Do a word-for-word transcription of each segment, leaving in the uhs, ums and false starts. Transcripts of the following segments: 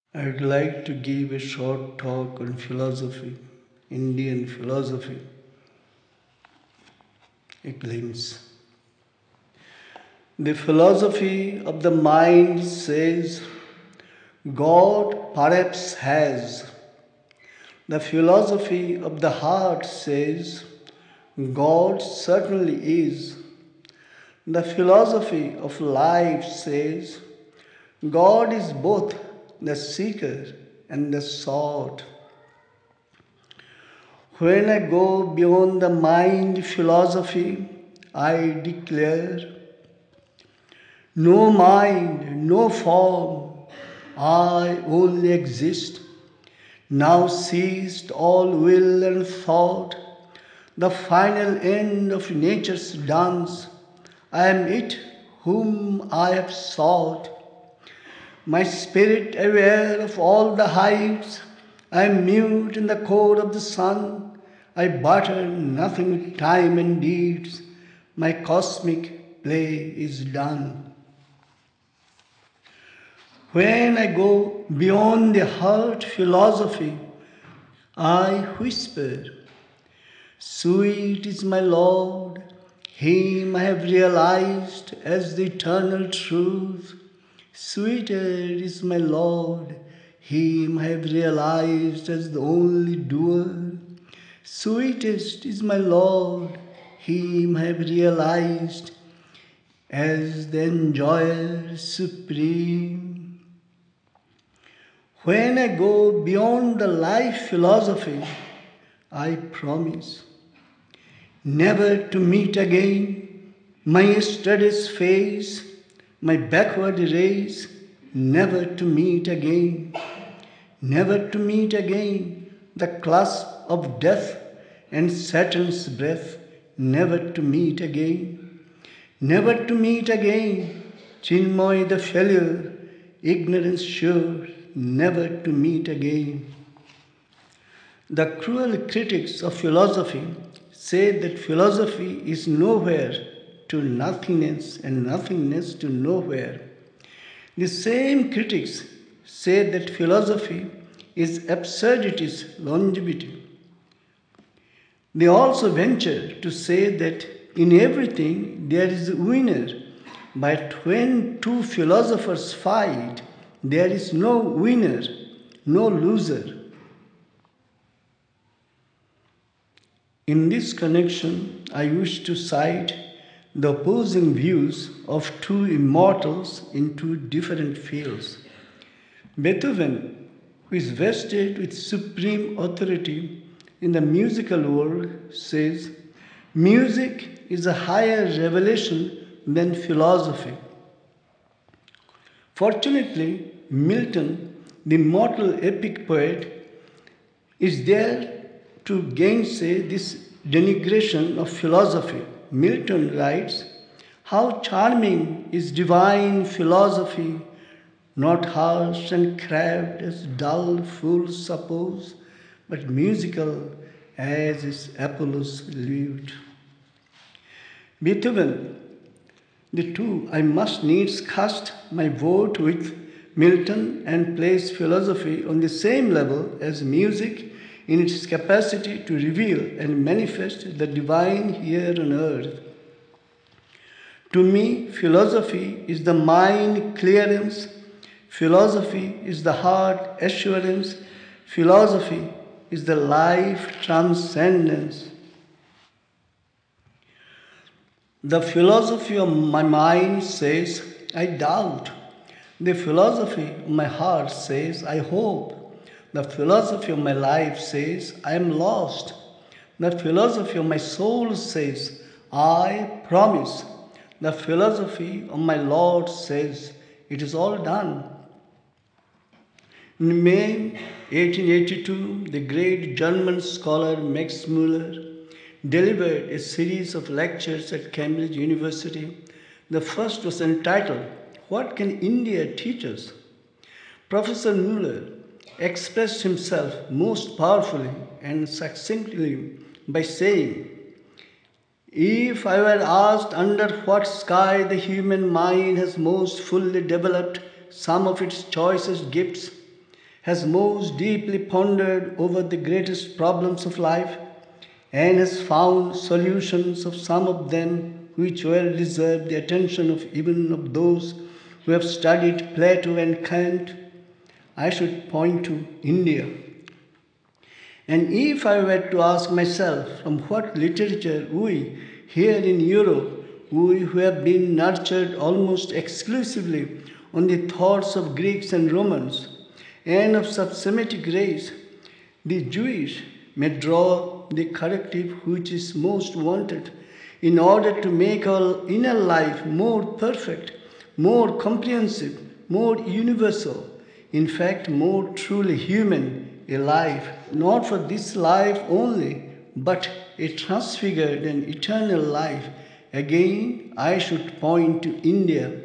I'd like to give a short talk on philosophy, Indian philosophy, a glimpse. The philosophy of the mind says God perhaps has. The philosophy of the heart says God certainly is. The philosophy of life says God is both the seeker and the sought. When I go beyond the mind philosophy, I declare no mind, no form, I only exist. Now ceased all will and thought, the final end of nature's dance. I am it whom I have sought. My spirit aware of all the heights, I am mute in the core of the sun. I butter nothing with time and deeds. My cosmic play is done. When I go beyond the heart philosophy, I whisper, sweet is my Lord, him I have realized as the eternal truth. Sweeter is my Lord, him I have realized as the only doer. Sweetest is my Lord, him I have realized as the enjoyer supreme. When I go beyond the life philosophy, I promise never to meet again my yesterday's face, my backward race, never to meet again, never to meet again the clasp of death and Saturn's breath, never to meet again, never to meet again, Chinmoy the failure, ignorance sure, never to meet again. The cruel critics of philosophy say that philosophy is nowhere to nothingness and nothingness to nowhere. The same critics say that philosophy is absurdity's longevity. They also venture to say that in everything there is a winner, but when two philosophers fight, there is no winner, no loser. In this connection, I wish to cite the opposing views of two immortals in two different fields. Beethoven, who is vested with supreme authority in the musical world, says, music is a higher revelation than philosophy. Fortunately, Milton, the immortal epic poet, is there to gainsay this denigration of philosophy. Milton writes, how charming is divine philosophy, not harsh and crabbed as dull fools suppose, but musical as is Apollo's lute. Beethoven, the two I must needs cast my vote with Milton and place philosophy on the same level as music in its capacity to reveal and manifest the divine here on earth. To me, philosophy is the mind clearance, philosophy is the heart assurance, philosophy is the life transcendence. The philosophy of my mind says, I doubt. The philosophy of my heart says, I hope. The philosophy of my life says, I am lost. The philosophy of my soul says, I promise. The philosophy of my Lord says, it is all done. In May eighteen eighty-two, the great German scholar Max Müller delivered a series of lectures at Cambridge University. The first was entitled, What Can India Teach Us? Professor Müller expressed himself most powerfully and succinctly by saying, if I were asked under what sky the human mind has most fully developed some of its choicest gifts, has most deeply pondered over the greatest problems of life and has found solutions of some of them which well deserve the attention of even of those who have studied Plato and Kant, I should point to India. And if I were to ask myself from what literature we here in Europe, we who have been nurtured almost exclusively on the thoughts of Greeks and Romans and of sub-Semitic race, the Jewish may draw the corrective which is most wanted in order to make our inner life more perfect, more comprehensive, more universal, in fact, more truly human, a life not for this life only, but a transfigured and eternal life. Again, I should point to India.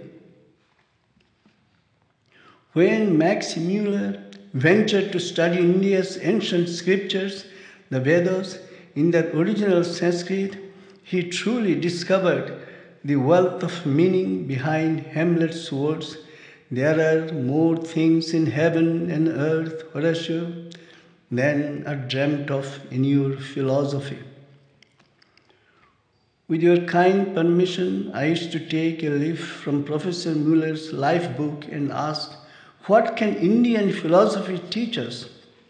When Max Muller ventured to study India's ancient scriptures, the Vedas, in their original Sanskrit, he truly discovered the wealth of meaning behind Hamlet's words, "There are more things in heaven and earth, Horatio, than are dreamt of in your philosophy." With your kind permission, I used to take a leaf from Professor Muller's life book and asked, what can Indian philosophy teach us?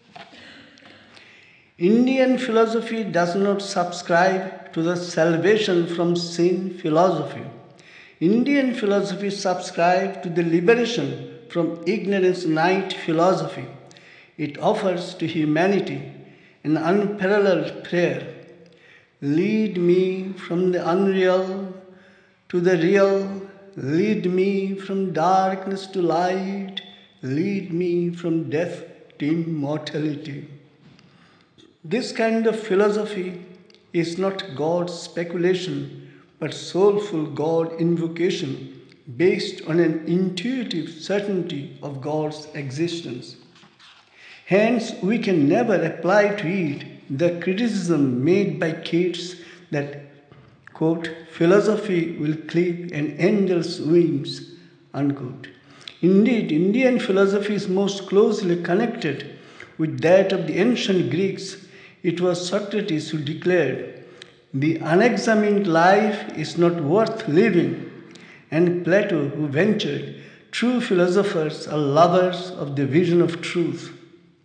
Indian philosophy does not subscribe to the salvation from sin philosophy. Indian philosophy subscribes to the liberation from ignorance night philosophy. It offers to humanity an unparalleled prayer. Lead me from the unreal to the real. Lead me from darkness to light. Lead me from death to immortality. This kind of philosophy is not God's speculation, but soulful God invocation based on an intuitive certainty of God's existence. Hence, we can never apply to it the criticism made by Keats that, quote, philosophy will clip an angel's wings, unquote. Indeed, Indian philosophy is most closely connected with that of the ancient Greeks. It was Socrates who declared, "The unexamined life is not worth living," and Plato who ventured, "True philosophers are lovers of the vision of truth."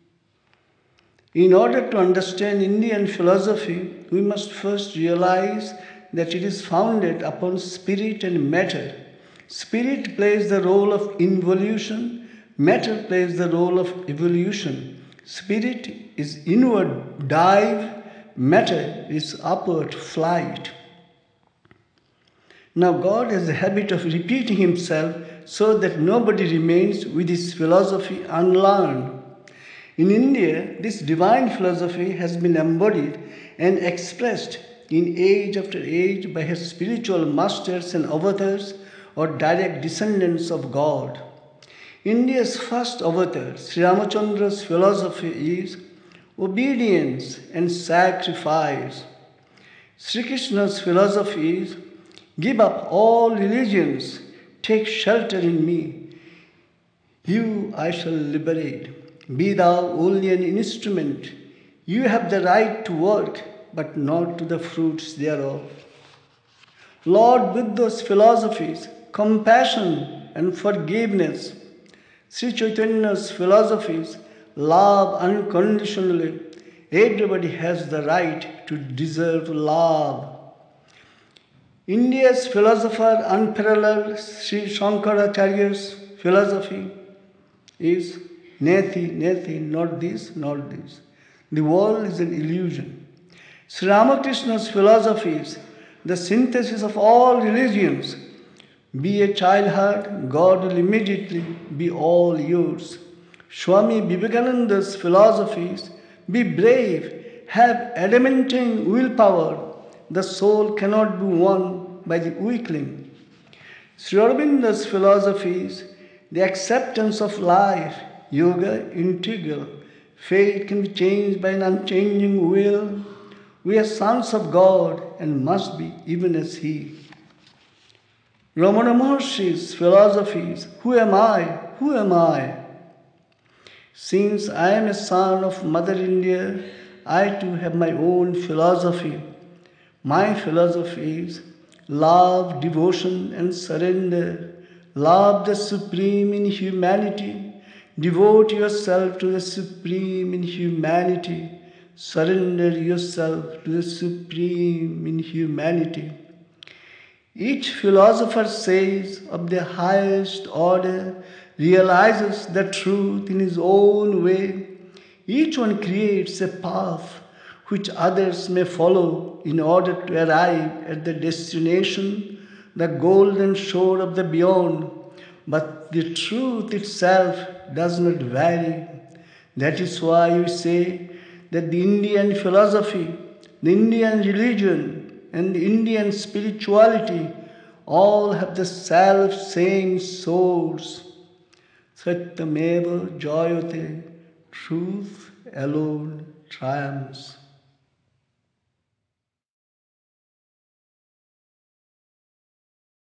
In order to understand Indian philosophy, we must first realize that it is founded upon spirit and matter. Spirit plays the role of involution, matter plays the role of evolution. Spirit is inward dive, matter is upward flight. Now God has a habit of repeating himself so that nobody remains with his philosophy unlearned. In India, this divine philosophy has been embodied and expressed in age after age by her spiritual masters and avatars or direct descendants of God. India's first avatar, Sri Ramachandra's philosophy is obedience and sacrifice. Sri Krishna's philosophy is give up all religions, take shelter in me. You I shall liberate. Be thou only an instrument. You have the right to work, but not to the fruits thereof. Lord Buddha's philosophies, compassion and forgiveness. Sri Chaitanya's philosophies, love unconditionally. Everybody has the right to deserve love. India's philosopher unparalleled, Sri Shankaracharya's philosophy is Neti, Neti, not this, not this. The world is an illusion. Sri Ramakrishna's philosophy is the synthesis of all religions. Be a child heart, God will immediately be all yours. Swami Vivekananda's philosophies, be brave, have adamantine willpower. The soul cannot be won by the weakling. Sri Aurobindo's philosophies, the acceptance of life, yoga integral. Fate can be changed by an unchanging will. We are sons of God and must be even as He. Ramana Maharshi's philosophies, who am I? Who am I? Since I am a son of Mother India, I too have my own philosophy. My philosophy is love, devotion, and surrender. Love the Supreme in humanity. Devote yourself to the Supreme in humanity. Surrender yourself to the Supreme in humanity. Each philosopher says of the highest order, realizes the truth in his own way. Each one creates a path which others may follow in order to arrive at the destination, the golden shore of the beyond. But the truth itself does not vary. That is why we say that the Indian philosophy, the Indian religion, and the Indian spirituality all have the self-same source. Satyameva Jayate, truth alone triumphs.